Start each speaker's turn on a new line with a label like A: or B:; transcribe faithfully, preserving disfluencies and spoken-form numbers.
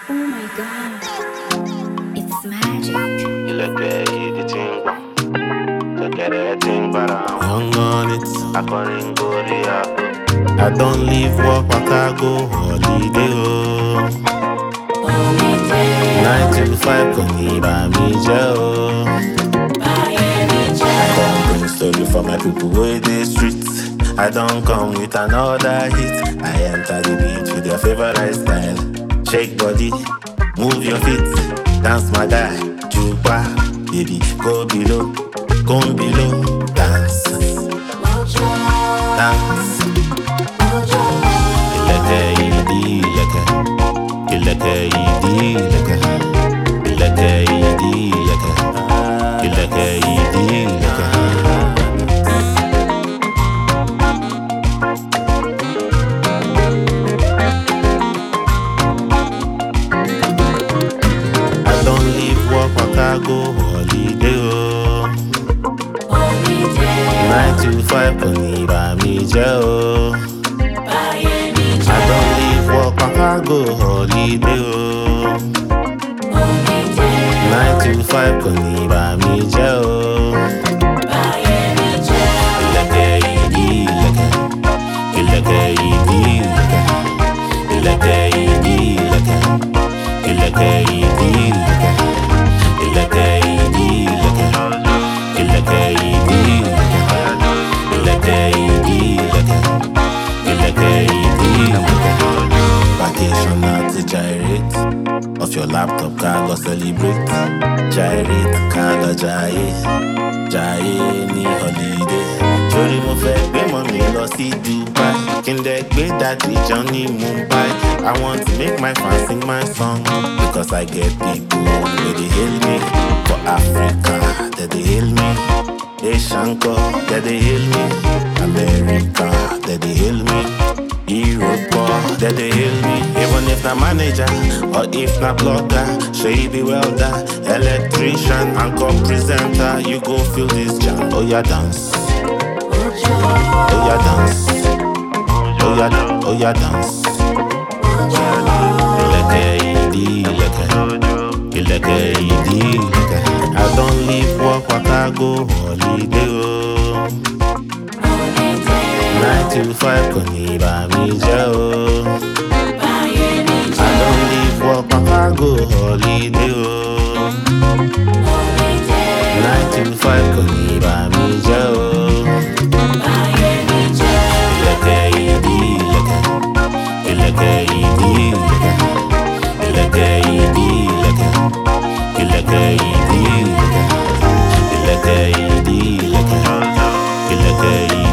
A: Oh my god, it's magic.
B: You look at you, the thing, look at that thing, but I'm young on it. I can't go there. I don't leave work, I can't go holiday. Oh. Nine to five, can you buy me jail? I don't bring story for my people with the streets. I don't come with another hit. I enter the beat with your favorite style. Shake body, move your feet, dance my guy, juba, baby, go below, go below, dance, dance. Ileke idi ileke, ileke idi ileke, ileke idi ileke, ileke idi ileke. I go holiday, oh. Holiday. Nine to five, can you buy me jail? I don't leave work, I go holiday, oh. Holiday. Nine to five, can you buy me jail? Ileke idi ileke, ileke idi ileke, ileke idi ileke, ileke idi ileke. Ileke idi ileke, ileke idi ileke, ileke idi ileke, ileke idi ileke. Vacation now to gyrate, off your laptop car go celebrate. Gyrate car go jaye, jaye ni holiday. Sorry mo fẹ́ gbé mọ́ mi lọ sí Dubai, kí n dẹ̀ gbé daddy John ní Mumbai. I want to make my fans sing my song, because I get people where they hail me. For Africa, that they hail me. Asian girl, that they hail me. America, that they hail me. Europe, that they hail me. Even if not manager, or if not blogger, show you be welder, electrician, anchor presenter, you go feel this jam. Oh yeah, dance. Oh yeah, dance. Oh yeah, oh yeah, dance. Ileke idi ileke, ileke idi ileke. I don't leave work, I can't go holiday, oh. Nine to five, can you buy me jail? I don't leave work, I can't go holiday, oh. Nine to five, can you buy me jail? Ileke idi ileke, ileke idi ileke, ileke idi ileke, ileke idi ileke, ileke idi ileke, ileke idi.